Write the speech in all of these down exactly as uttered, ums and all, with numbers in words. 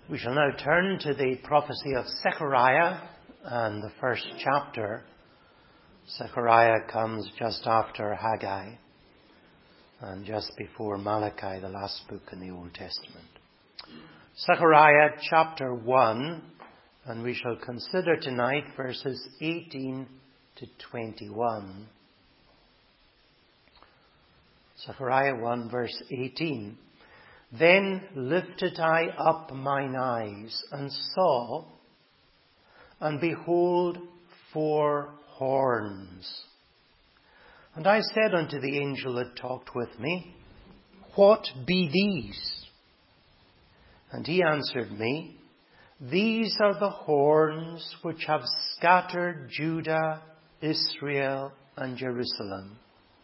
We shall now turn to the prophecy of Zechariah and the first chapter. Zechariah comes just after Haggai and just before Malachi, the last book in the Old Testament. Zechariah chapter one, and we shall consider tonight verses eighteen to twenty-one. Zechariah one verse eighteen. Then lifted I up mine eyes, and saw, and behold, four horns. And I said unto the angel that talked with me, What be these? And he answered me, These are the horns which have scattered Judah, Israel, and Jerusalem.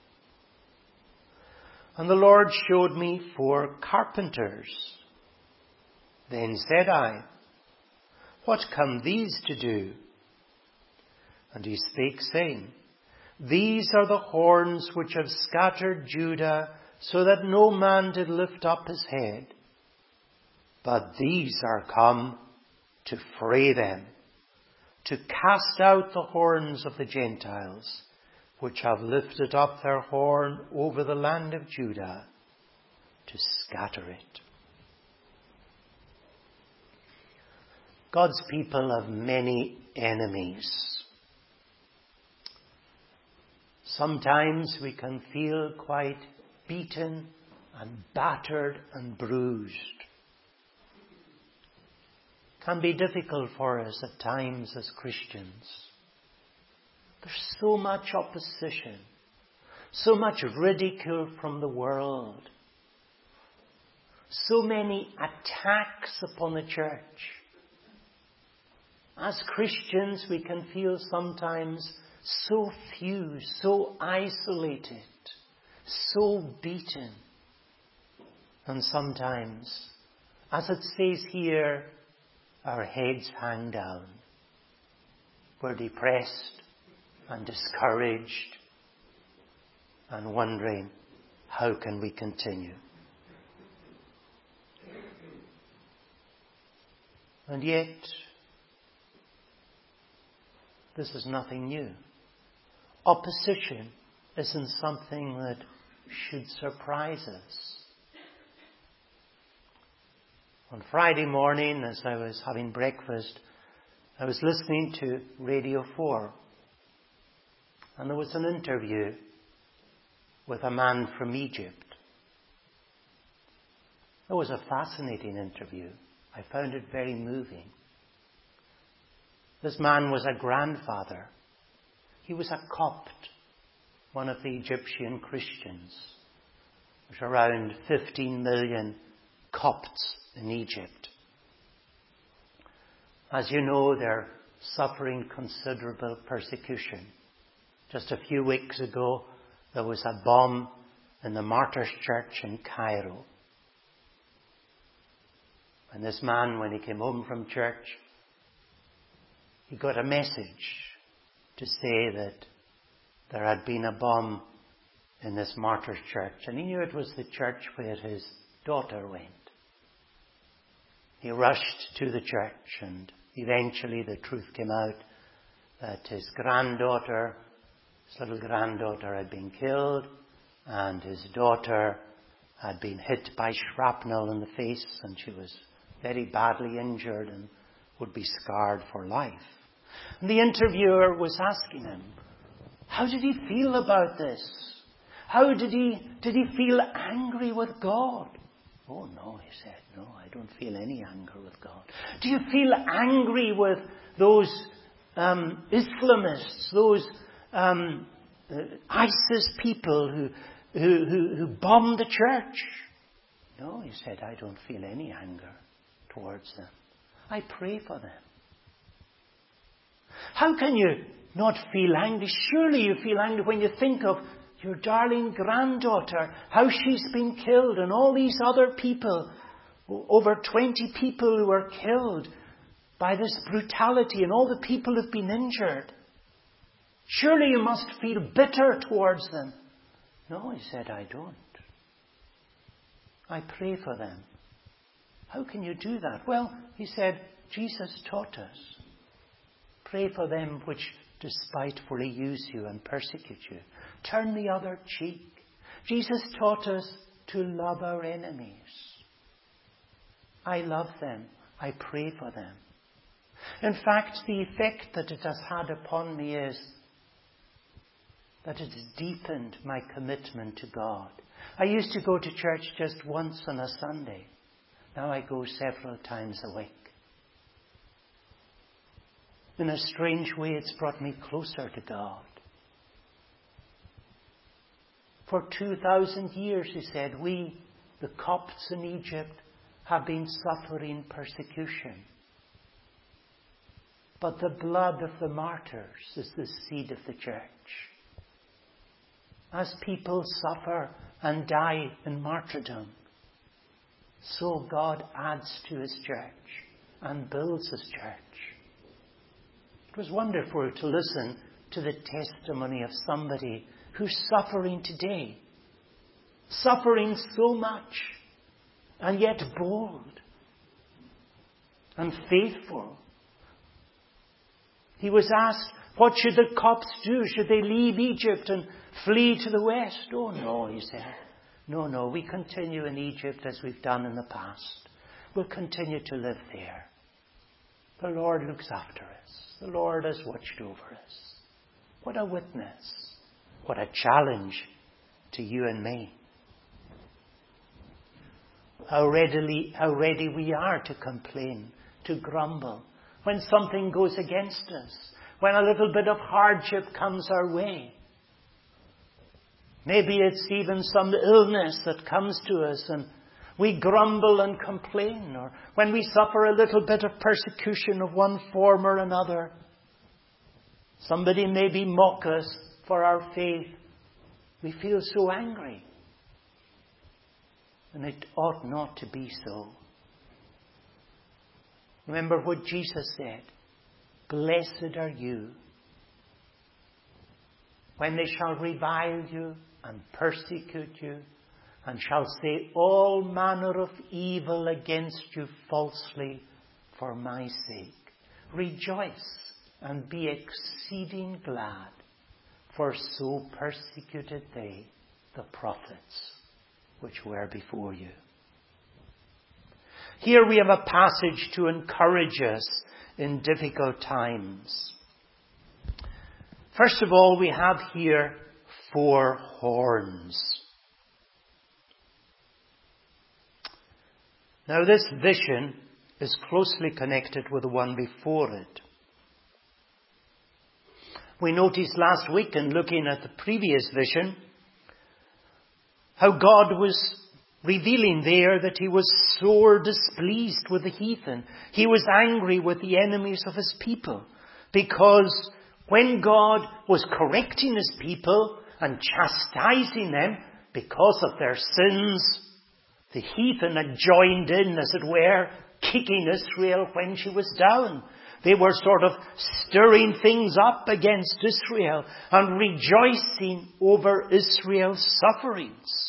And the Lord showed me four carpenters. Then said I, What come these to do? And he spake, saying, These are the horns which have scattered Judah, so that no man did lift up his head. But these are come to fray them, to cast out the horns of the Gentiles, which have lifted up their horn over the land of Judah, to scatter it. God's people have many enemies. Sometimes we can feel quite beaten and battered and bruised. It can be difficult for us at times as Christians. There's so much opposition, so much ridicule from the world, so many attacks upon the church. As Christians, we can feel sometimes so few, so isolated, so beaten. And sometimes, as it says here, our heads hang down. We're depressed and discouraged and wondering, how can we continue? And yet, this is nothing new. Opposition isn't something that should surprise us. On Friday morning, as I was having breakfast, I was listening to Radio four. And there was an interview with a man from Egypt. It was a fascinating interview. I found it very moving. This man was a grandfather. He was a Copt, one of the Egyptian Christians. There's around fifteen million Copts in Egypt. As you know, they're suffering considerable persecution. Just a few weeks ago, there was a bomb in the Martyrs Church in Cairo. And this man, when he came home from church, he got a message to say that there had been a bomb in this Martyrs Church. And he knew it was the church where his daughter went. He rushed to the church, and eventually the truth came out that his granddaughter His little granddaughter had been killed, and his daughter had been hit by shrapnel in the face, and she was very badly injured and would be scarred for life. And the interviewer was asking him, how did he feel about this? How did he, did he feel angry with God? Oh no, he said, no, I don't feel any anger with God. Do you feel angry with those um, Islamists, those Um, uh, ISIS people who, who, who, who bombed the church? No, he said, I don't feel any anger towards them. I pray for them. How can you not feel angry? Surely you feel angry when you think of your darling granddaughter, how she's been killed, and all these other people, over twenty people who were killed by this brutality, and all the people who've been injured. Surely you must feel bitter towards them. No, he said, I don't. I pray for them. How can you do that? Well, he said, Jesus taught us. Pray for them which despitefully use you and persecute you. Turn the other cheek. Jesus taught us to love our enemies. I love them. I pray for them. In fact, the effect that it has had upon me is that it has deepened my commitment to God. I used to go to church just once on a Sunday. Now I go several times a week. In a strange way, it's brought me closer to God. For two thousand years, he said, we, the Copts in Egypt, have been suffering persecution. But the blood of the martyrs is the seed of the church. As people suffer and die in martyrdom, so God adds to his church and builds his church. It was wonderful to listen to the testimony of somebody who's suffering today. Suffering so much, and yet bold and faithful. He was asked, what should the Copts do? Should they leave Egypt and flee to the west? Oh no, he said. No, no, we continue in Egypt as we've done in the past. We'll continue to live there. The Lord looks after us. The Lord has watched over us. What a witness. What a challenge to you and me. How readily, how ready we are to complain, to grumble, when something goes against us, when a little bit of hardship comes our way. Maybe it's even some illness that comes to us and we grumble and complain, or when we suffer a little bit of persecution of one form or another. Somebody maybe mock us for our faith. We feel so angry. And it ought not to be so. Remember what Jesus said. Blessed are you when they shall revile you and persecute you and shall say all manner of evil against you falsely for my sake. Rejoice and be exceeding glad, for so persecuted they the prophets which were before you. Here we have a passage to encourage us in difficult times. First of all, we have here four horns. Now this vision is closely connected with the one before it. We noticed last week in looking at the previous vision how God was revealing there that he was sore displeased with the heathen. He was angry with the enemies of his people, because when God was correcting his people and chastising them because of their sins, the heathen had joined in, as it were, kicking Israel when she was down. They were sort of stirring things up against Israel and rejoicing over Israel's sufferings.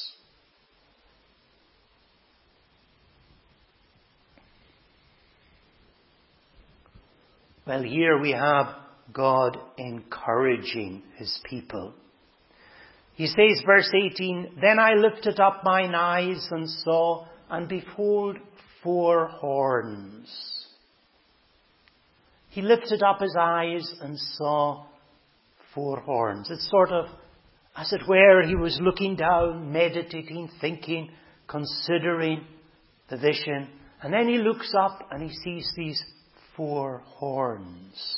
Well, here we have God encouraging his people. He says, verse eighteen, Then I lifted up mine eyes and saw, and behold, four horns. He lifted up his eyes and saw four horns. It's sort of, as it were, he was looking down, meditating, thinking, considering the vision. And then he looks up and he sees these four horns.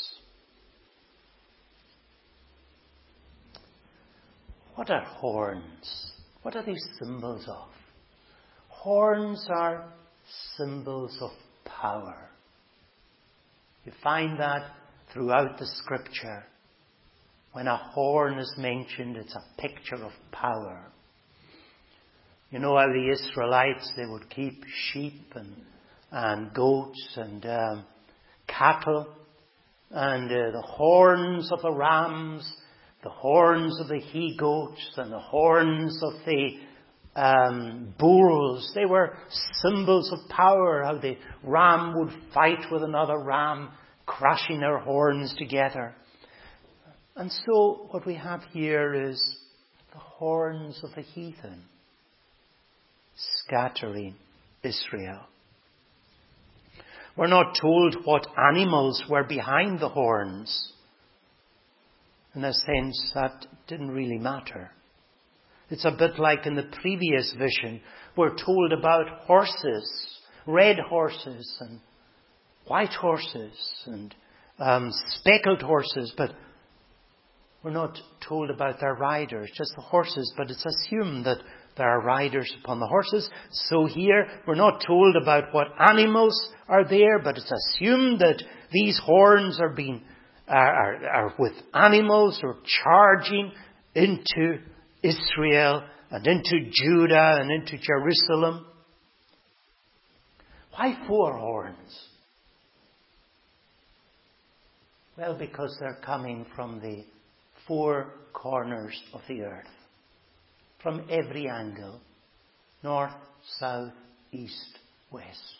What are horns? What are these symbols of? Horns are symbols of power. You find that throughout the scripture. When a horn is mentioned, it's a picture of power. You know how the Israelites, they would keep sheep and, and goats and um, cattle, and uh, the horns of the rams, the horns of the he-goats, and the horns of the um, bulls. They were symbols of power, how the ram would fight with another ram, crashing their horns together. And so what we have here is the horns of the heathen scattering Israel. We're not told what animals were behind the horns. In a sense, that didn't really matter. It's a bit like in the previous vision. We're told about horses, red horses and white horses and um, speckled horses, but we're not told about their riders, just the horses, but it's assumed that there are riders upon the horses. So here, we're not told about what animals are there, but it's assumed that these horns are being are, are, are with animals or charging into Israel and into Judah and into Jerusalem. Why four horns? Well, because they're coming from the four corners of the earth. From every angle. North, south, east, west.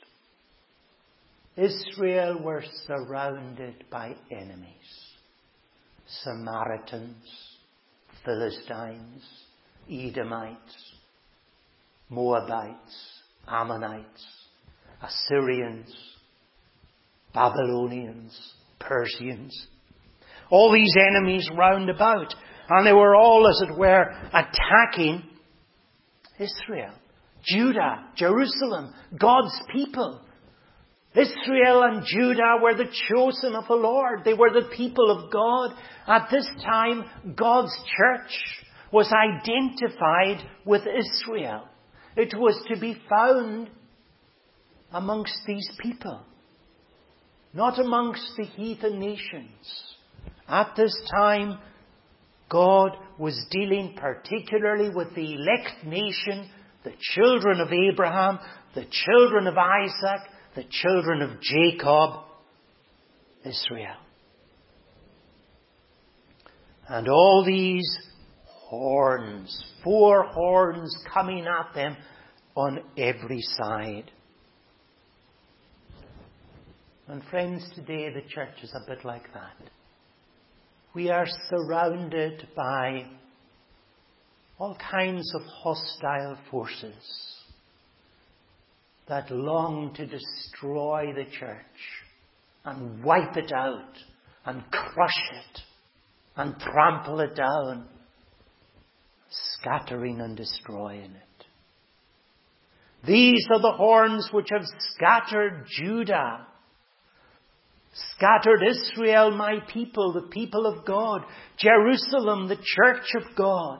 Israel were surrounded by enemies. Samaritans, Philistines, Edomites, Moabites, Ammonites, Assyrians, Babylonians, Persians. All these enemies round about. And they were all, as it were, attacking Israel, Judah, Jerusalem, God's people. Israel and Judah were the chosen of the Lord. They were the people of God. At this time, God's church was identified with Israel. It was to be found amongst these people, not amongst the heathen nations. At this time, God was dealing particularly with the elect nation, the children of Abraham, the children of Isaac, the children of Jacob, Israel. And all these horns, four horns coming at them on every side. And friends, today the church is a bit like that. We are surrounded by all kinds of hostile forces that long to destroy the church and wipe it out and crush it and trample it down, scattering and destroying it. These are the horns which have scattered Judah, scattered Israel, my people, the people of God, Jerusalem, the church of God.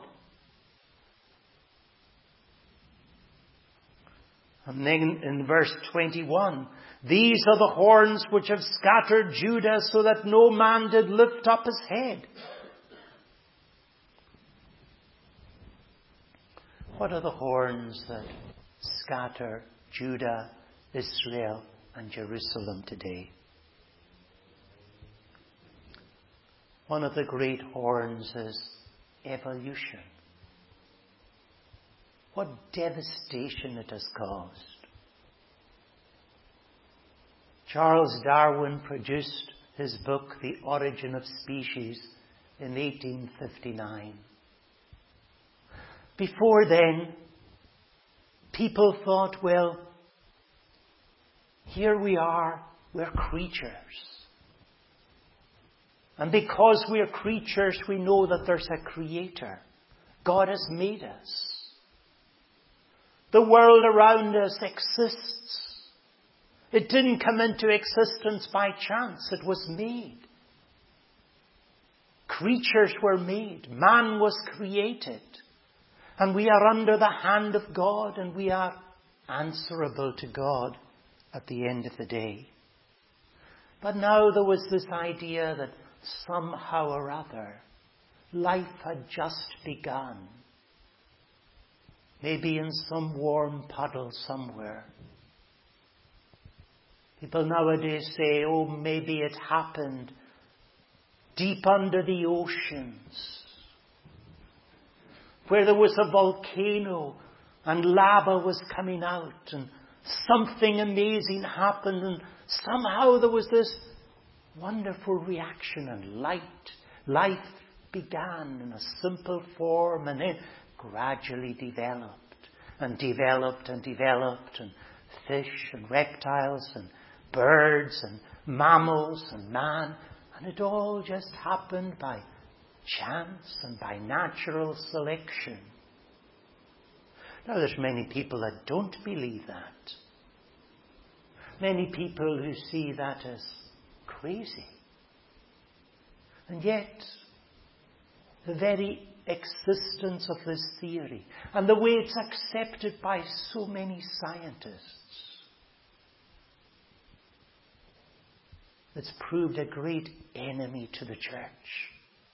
And then in verse twenty-one, these are the horns which have scattered Judah, so that no man did lift up his head. What are the horns that scatter Judah, Israel, and Jerusalem today? One of the great horns is evolution. What devastation it has caused. Charles Darwin produced his book, The Origin of Species, in eighteen fifty-nine. Before then, people thought, well, here we are, we're creatures. And because we're creatures, we know that there's a creator. God has made us. The world around us exists. It didn't come into existence by chance. It was made. Creatures were made. Man was created. And we are under the hand of God, and we are answerable to God at the end of the day. But now there was this idea that somehow or other life had just begun. Maybe in some warm puddle somewhere. People nowadays say, oh, maybe it happened deep under the oceans, where there was a volcano and lava was coming out, and something amazing happened, and somehow there was this wonderful reaction, and light, life began in a simple form, and then gradually developed, and developed, and developed, and fish, and reptiles, and birds, and mammals, and man, and it all just happened by chance and by natural selection. Now, there's many people that don't believe that. Many people who see that as crazy. And yet, the very existence of this theory and the way it's accepted by so many scientists, it's proved a great enemy to the church,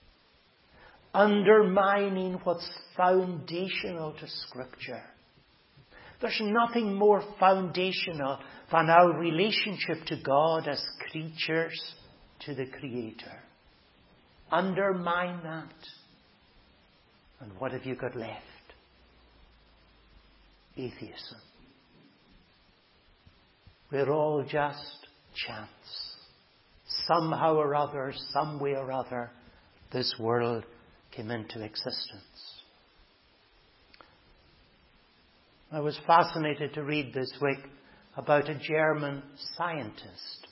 undermining what's foundational to Scripture. There's nothing more foundational than our relationship to God as creatures to the Creator. Undermine that, and what have you got left? Atheism. We're all just chance. Somehow or other, some way or other, this world came into existence. I was fascinated to read this week about a German scientist,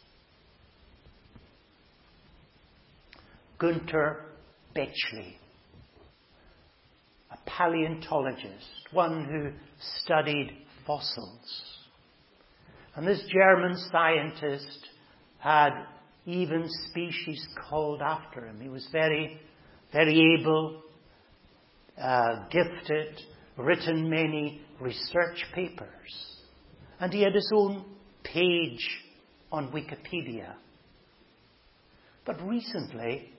Günter Betschly, a paleontologist, one who studied fossils. And this German scientist had even species called after him. He was very, very able, uh, gifted, written many research papers. And he had his own page on Wikipedia. But recently,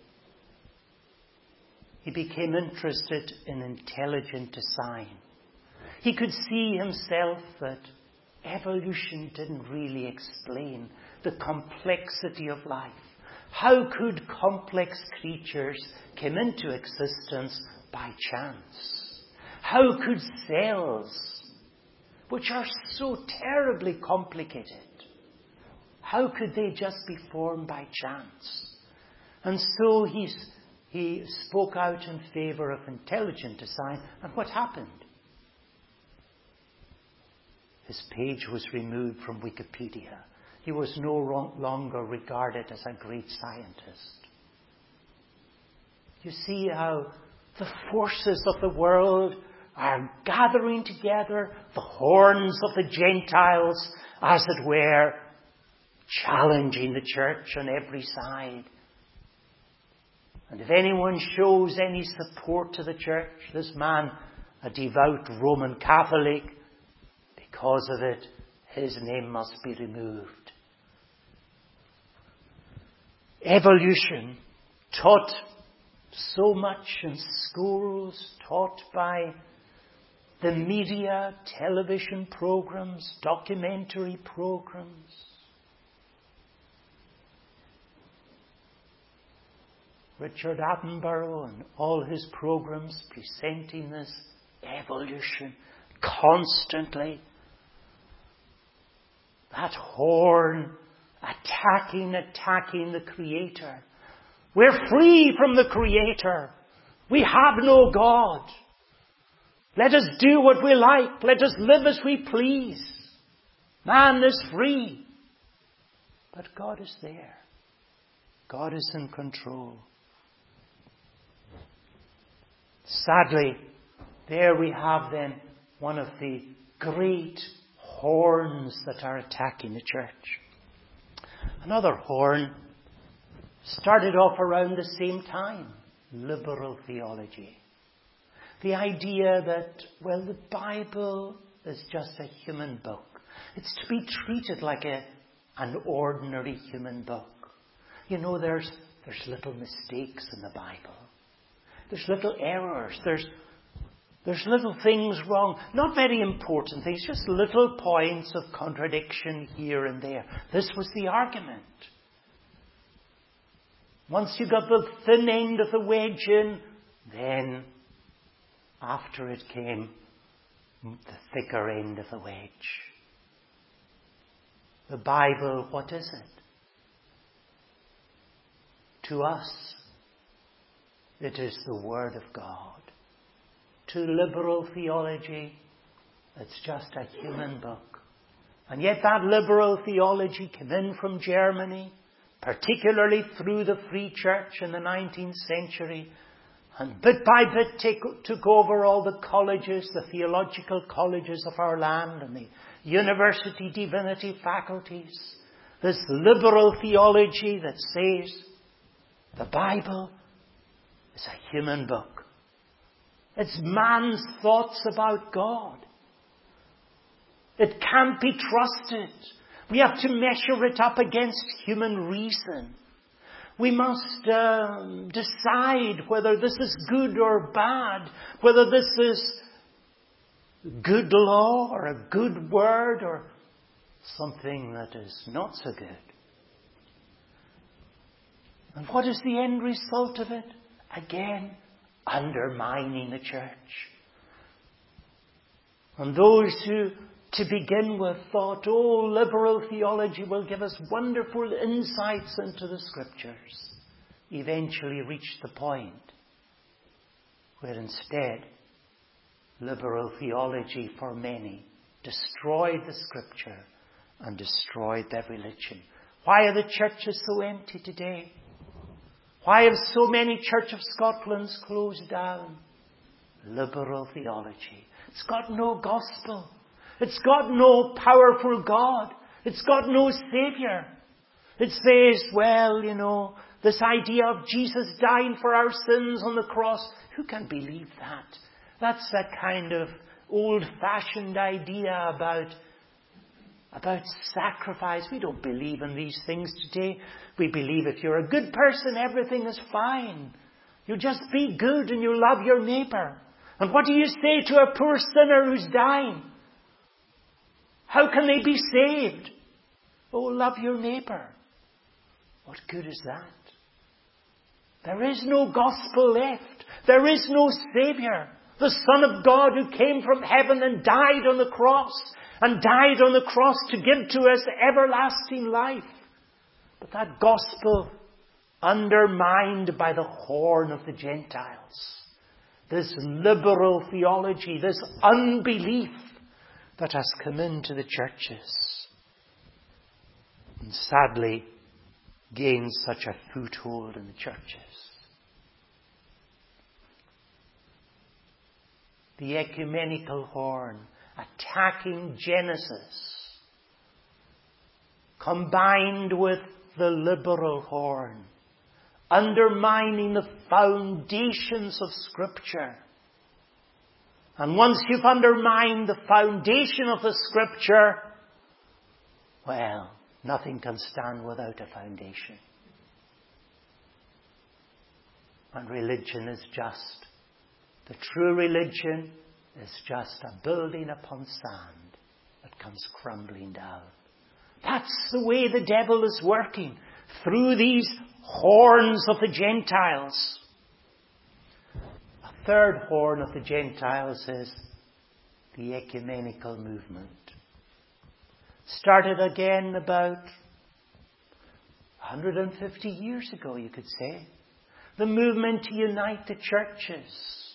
he became interested in intelligent design. He could see himself that evolution didn't really explain the complexity of life. How could complex creatures come into existence by chance? How could cells, which are so terribly complicated, how could they just be formed by chance? And so he's, he spoke out in favour of intelligent design, and what happened? His page was removed from Wikipedia. He was no longer regarded as a great scientist. You see how the forces of the world are gathering together, the horns of the Gentiles, as it were, challenging the church on every side. And if anyone shows any support to the church, this man, a devout Roman Catholic, because of it, his name must be removed. Evolution, taught so much in schools, taught by the media, television programs, documentary programs. Richard Attenborough and all his programs presenting this evolution constantly. That horn attacking, attacking the Creator. We're free from the Creator. We have no God. Let us do what we like. Let us live as we please. Man is free. But God is there. God is in control. Sadly, there we have then one of the great horns that are attacking the church. Another horn started off around the same time. Liberal theology. The idea that, well, the Bible is just a human book. It's to be treated like a, an ordinary human book. You know, there's, there's little mistakes in the Bible. There's little errors. There's, there's little things wrong. Not very important things, just little points of contradiction here and there. This was the argument. Once you got the thin end of the wedge in, then after it came the thicker end of the wedge. The Bible, what is it? To us, it is the Word of God. To liberal theology, it's just a human book. And yet that liberal theology came in from Germany, particularly through the Free Church in the nineteenth century, and bit by bit take, took over all the colleges, the theological colleges of our land and the university divinity faculties. This liberal theology that says the Bible is a human book. It's man's thoughts about God. It can't be trusted. We have to measure it up against human reason. We must um, decide whether this is good or bad, whether this is good law or a good word or something that is not so good. And what is the end result of it? Again, undermining the church. And those who, to begin with, thought, oh, liberal theology will give us wonderful insights into the Scriptures, eventually reached the point where instead liberal theology for many destroyed the Scripture and destroyed their religion. Why are the churches so empty today? Why have so many Church of Scotlands closed down? Liberal theology. It's got no gospel. It's got no powerful God. It's got no Saviour. It says, well, you know, this idea of Jesus dying for our sins on the cross, who can believe that? That's a kind of old-fashioned idea about, about sacrifice. We don't believe in these things today. We believe if you're a good person, everything is fine. You just be good and you love your neighbour. And what do you say to a poor sinner who's dying? How can they be saved? Oh, love your neighbour. What good is that? There is no gospel left. There is no Saviour. The Son of God who came from heaven and died on the cross, and died on the cross to give to us everlasting life. But that gospel undermined by the horn of the Gentiles. This liberal theology, this unbelief that has come into the churches. And sadly gained such a foothold in the churches. The ecumenical horn attacking Genesis, combined with the liberal horn, undermining the foundations of Scripture. And once you've undermined the foundation of the Scripture, well, nothing can stand without a foundation. And religion is just, the true religion is just a building upon sand that comes crumbling down. That's the way the devil is working, through these horns of the Gentiles. A third horn of the Gentiles is the ecumenical movement. Started again about one hundred fifty years ago, you could say. The movement to unite the churches.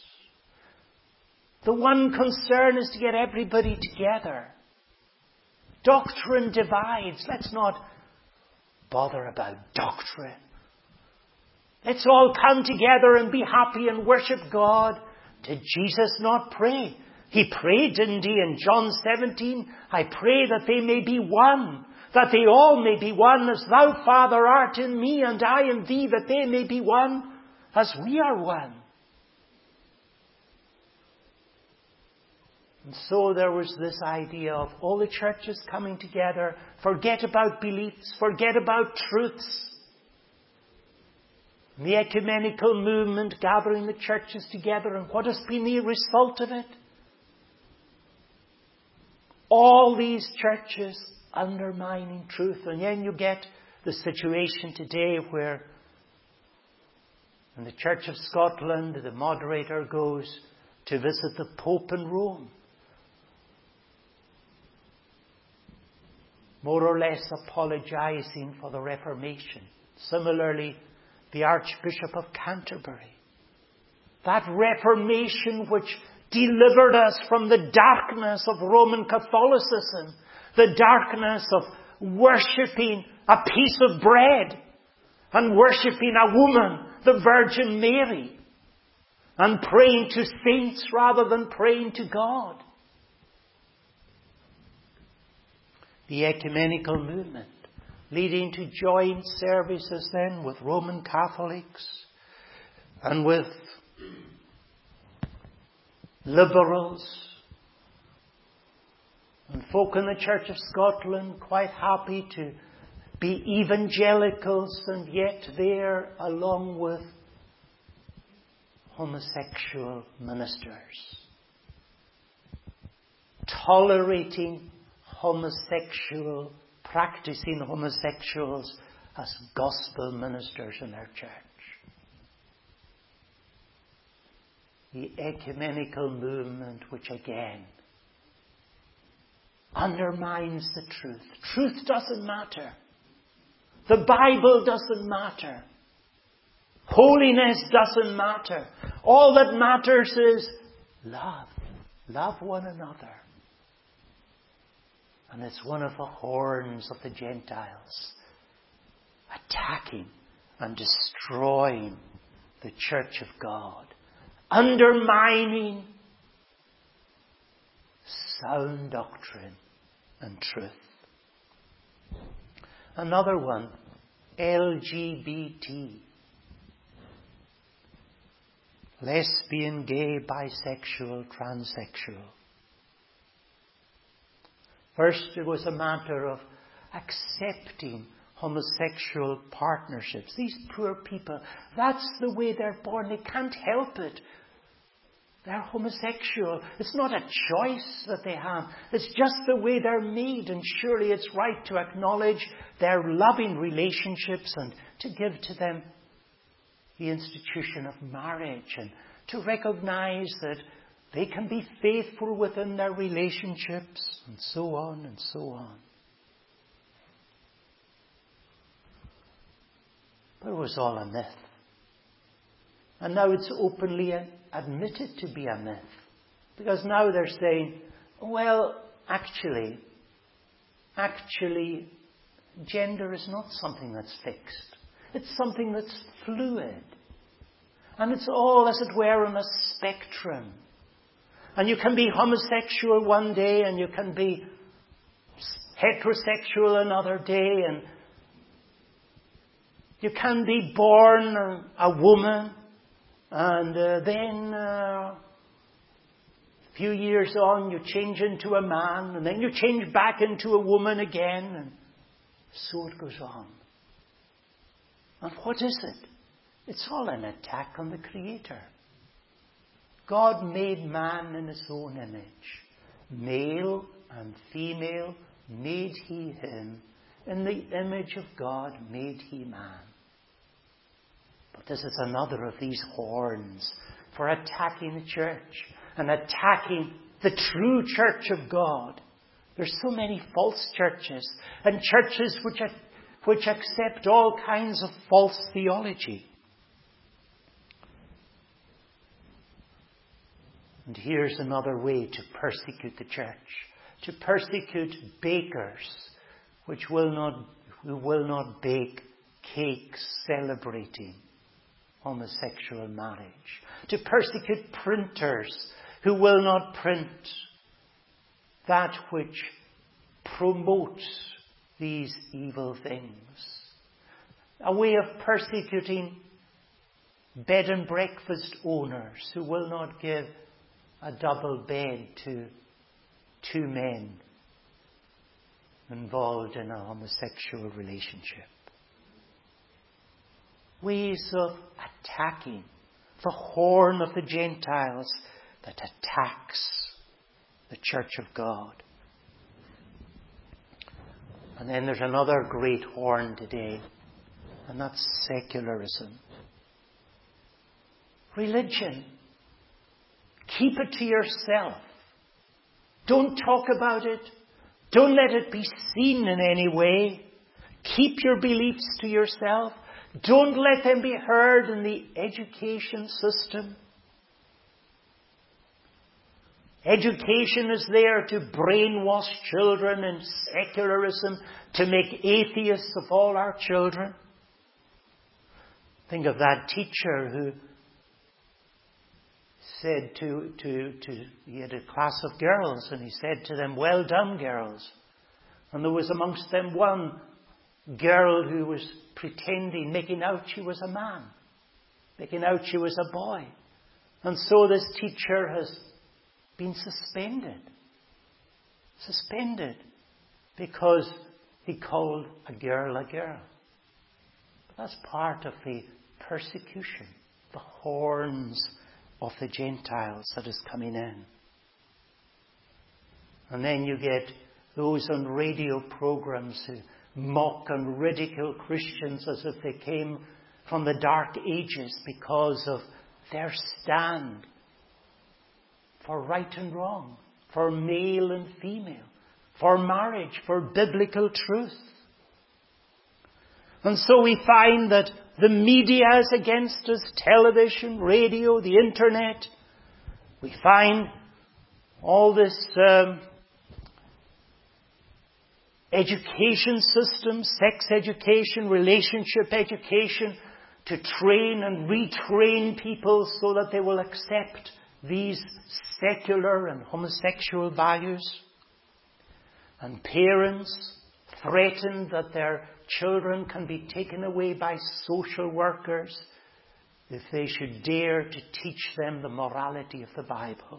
The one concern is to get everybody together. Doctrine divides. Let's not bother about doctrine. Let's all come together and be happy and worship God. Did Jesus not pray? He prayed, didn't he, in John seventeen? I pray that they may be one, that they all may be one, as thou, Father, art in me and I in thee, that they may be one, as we are one. And so there was this idea of all the churches coming together, forget about beliefs, forget about truths. The ecumenical movement gathering the churches together, and what has been the result of it? All these churches undermining truth. And then you get the situation today where in the Church of Scotland the moderator goes to visit the Pope in Rome. more or less apologizing for the Reformation. Similarly, the Archbishop of Canterbury. That Reformation which delivered us from the darkness of Roman Catholicism, the darkness of worshipping a piece of bread and worshipping a woman, the Virgin Mary, and praying to saints rather than praying to God. The ecumenical movement, leading to joint services then with Roman Catholics and with liberals and folk in the Church of Scotland quite happy to be evangelicals, and yet there along with homosexual ministers, tolerating homosexual, practicing homosexuals as gospel ministers in their church. The ecumenical movement, which again undermines the truth. Truth doesn't matter. The Bible doesn't matter. Holiness doesn't matter. All that matters is love. Love one another. And it's one of the horns of the Gentiles, attacking and destroying the Church of God, undermining sound doctrine and truth. Another one, L G B T. Lesbian, gay, bisexual, transsexual. First, it was a matter of accepting homosexual partnerships. These poor people, that's the way they're born. They can't help it. They're homosexual. It's not a choice that they have. It's just the way they're made. And surely it's right to acknowledge their loving relationships and to give to them the institution of marriage, and to recognize that they can be faithful within their relationships, and so on and so on. But it was all a myth. And now it's openly admitted to be a myth. Because now they're saying, well, actually, actually, gender is not something that's fixed. It's something that's fluid. And it's all, as it were, on a spectrum. And you can be homosexual one day, and you can be heterosexual another day, and you can be born a woman, and uh, then uh, a few years on you change into a man, and then you change back into a woman again, and so it goes on. And what is it? It's all an attack on the Creator. God made man in His own image. Male and female made He him. In the image of God made He man. But this is another of these horns for attacking the church and attacking the true church of God. There's so many false churches and churches which are which accept all kinds of false theology. And here's another way to persecute the church. To persecute bakers which will not, who will not bake cakes celebrating homosexual marriage. To persecute printers who will not print that which promotes these evil things. A way of persecuting bed and breakfast owners who will not give a double bed to two men involved in a homosexual relationship. Ways of attacking the horn of the Gentiles that attacks the Church of God. And then there's another great horn today, and that's secularism. Religion. Keep it to yourself. Don't talk about it. Don't let it be seen in any way. Keep your beliefs to yourself. Don't let them be heard in the education system. Education is there to brainwash children in secularism, to make atheists of all our children. Think of that teacher who said to, to, to, he had a class of girls, and he said to them, "Well done, girls." And there was amongst them one girl who was pretending, making out she was a man, making out she was a boy. And so this teacher has been suspended. Suspended because he called a girl a girl. But that's part of the persecution, the horns of the Gentiles that is coming in. And then you get those on radio programs who mock and ridicule Christians as if they came from the Dark Ages because of their stand for right and wrong, for male and female, for marriage, for biblical truth. And so we find that the media is against us, television, radio, the internet. We find all this um, education system, sex education, relationship education, to train and retrain people so that they will accept these secular and homosexual values. And parents threaten that their children can be taken away by social workers if they should dare to teach them the morality of the Bible.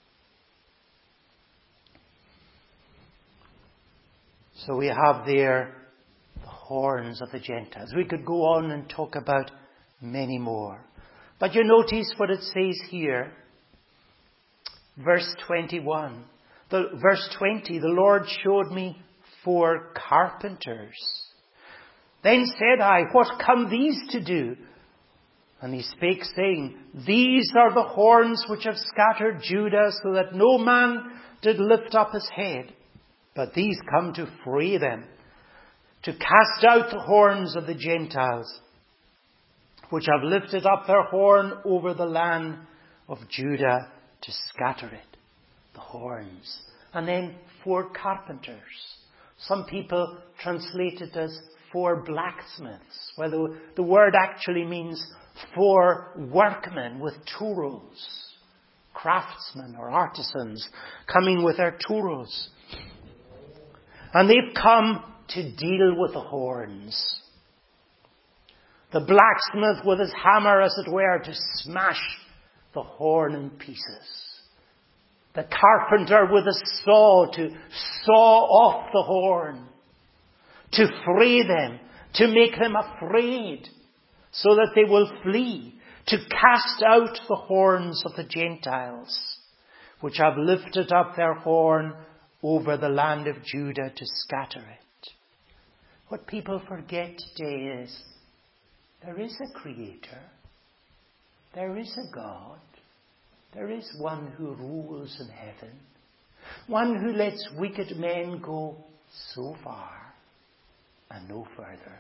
So we have there the horns of the Gentiles. We could go on and talk about many more. But you notice what it says here. Verse twenty-one. The, verse twenty, the Lord showed me four carpenters. Then said I, what come these to do? And he spake, saying, These are the horns which have scattered Judah, so that no man did lift up his head. But these come to free them, to cast out the horns of the Gentiles, which have lifted up their horn over the land of Judah, to scatter it. The horns. And then four carpenters. Some people translate it as four blacksmiths, where the, the word actually means four workmen with tools. Craftsmen or artisans coming with their tools. And they've come to deal with the horns. The blacksmith with his hammer, as it were, to smash the horn in pieces. The carpenter with a saw to saw off the horn. To free them. To make them afraid. So that they will flee. To cast out the horns of the Gentiles, which have lifted up their horn over the land of Judah, to scatter it. What people forget today is there is a Creator. There is a God. There is one who rules in heaven. One who lets wicked men go so far and no further.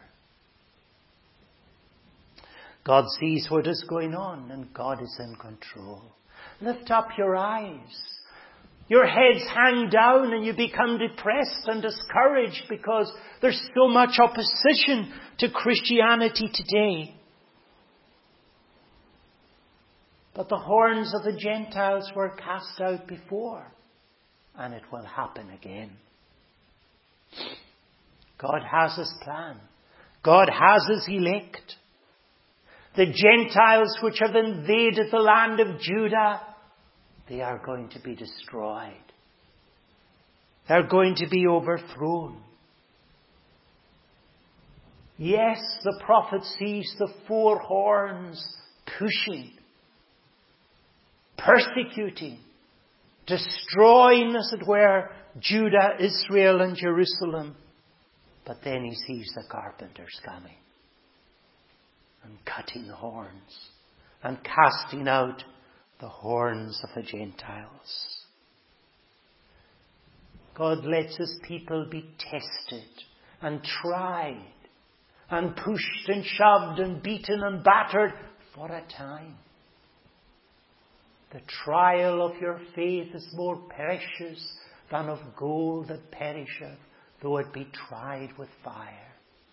God sees what is going on, and God is in control. Lift up your eyes. Your heads hang down and you become depressed and discouraged because there's so much opposition to Christianity today. But the horns of the Gentiles were cast out before, and it will happen again. God has His plan. God has His elect. The Gentiles which have invaded the land of Judah, they are going to be destroyed. They're going to be overthrown. Yes, the prophet sees the four horns pushing, persecuting, destroying, as it were, Judah, Israel and Jerusalem. But then he sees the carpenters coming and cutting the horns and casting out the horns of the Gentiles. God lets his people be tested and tried and pushed and shoved and beaten and battered for a time. The trial of your faith is more precious than of gold that perisheth, though it be tried with fire.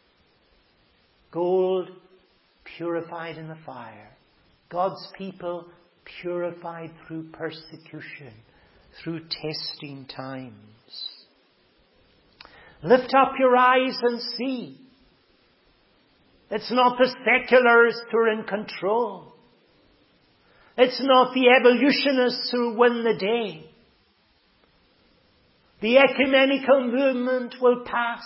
Gold purified in the fire. God's people purified through persecution, through testing times. Lift up your eyes and see. It's not the secularists who are in control. It's not the evolutionists who win the day. The ecumenical movement will pass.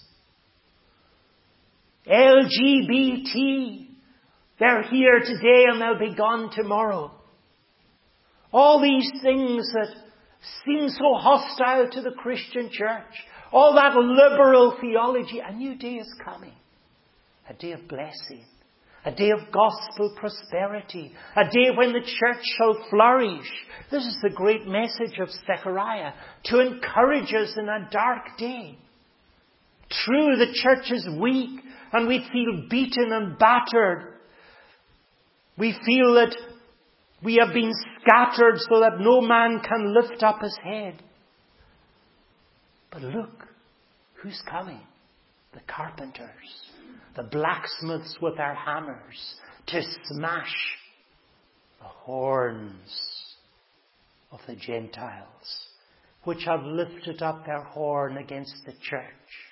L G B T, they're here today and they'll be gone tomorrow. All these things that seem so hostile to the Christian church, all that liberal theology, a new day is coming. A day of blessing. A day of gospel prosperity. A day when the church shall flourish. This is the great message of Zechariah, to encourage us in a dark day. True, the church is weak and we feel beaten and battered. We feel that we have been scattered so that no man can lift up his head. But look, who's coming? The carpenters, the blacksmiths with their hammers to smash the horns of the Gentiles, which have lifted up their horn against the church.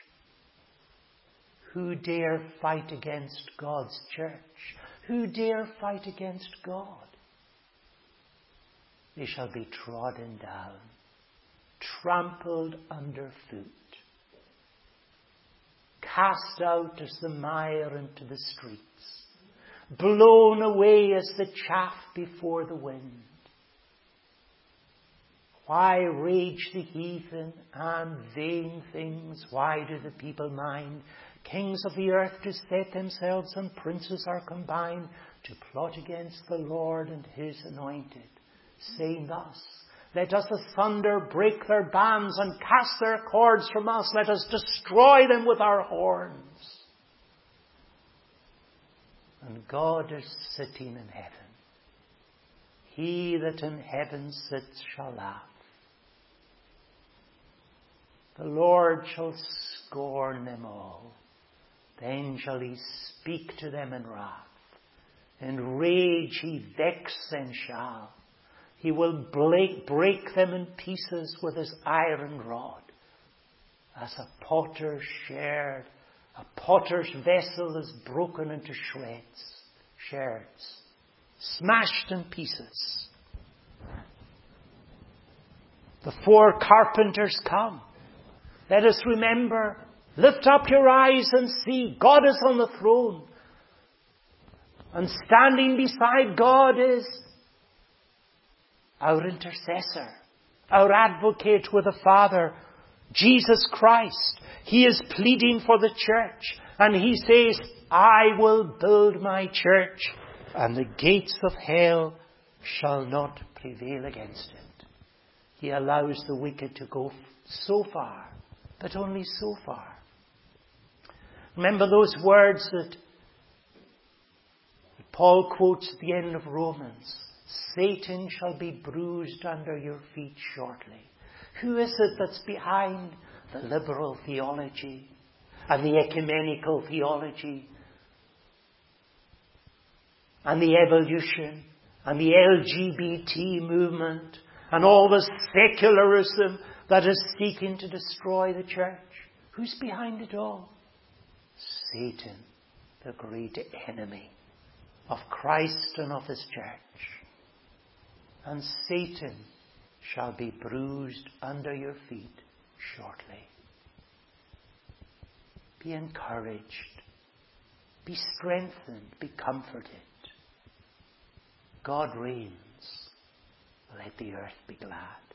Who dare fight against God's church? Who dare fight against God? They shall be trodden down, trampled underfoot, cast out as the mire into the streets, blown away as the chaff before the wind. Why rage the heathen and vain things? Why do the people mind? Kings of the earth do set themselves, and princes are combined to plot against the Lord and his anointed, saying thus, let us asunder break their bands and cast their cords from us. Let us destroy them with our horns. And God is sitting in heaven. He that in heaven sits shall laugh. The Lord shall scorn them all. Then shall he speak to them in wrath. In rage he vex them shall. He will break, break them in pieces with his iron rod. As a potter shared, a potter's vessel is broken into shreds, shards, smashed in pieces. The four carpenters come. Let us remember, lift up your eyes and see, God is on the throne. And standing beside God is our intercessor, our advocate with the Father, Jesus Christ. He is pleading for the church. And he says, I will build my church, and the gates of hell shall not prevail against it. He allows the wicked to go so far, but only so far. Remember those words that Paul quotes at the end of Romans. Satan shall be bruised under your feet shortly. Who is it that's behind the liberal theology and the ecumenical theology and the evolution and the L G B T movement and all the secularism that is seeking to destroy the church? Who's behind it all? Satan, the great enemy of Christ and of his church. And Satan shall be bruised under your feet shortly. Be encouraged. Be strengthened. Be comforted. God reigns. Let the earth be glad.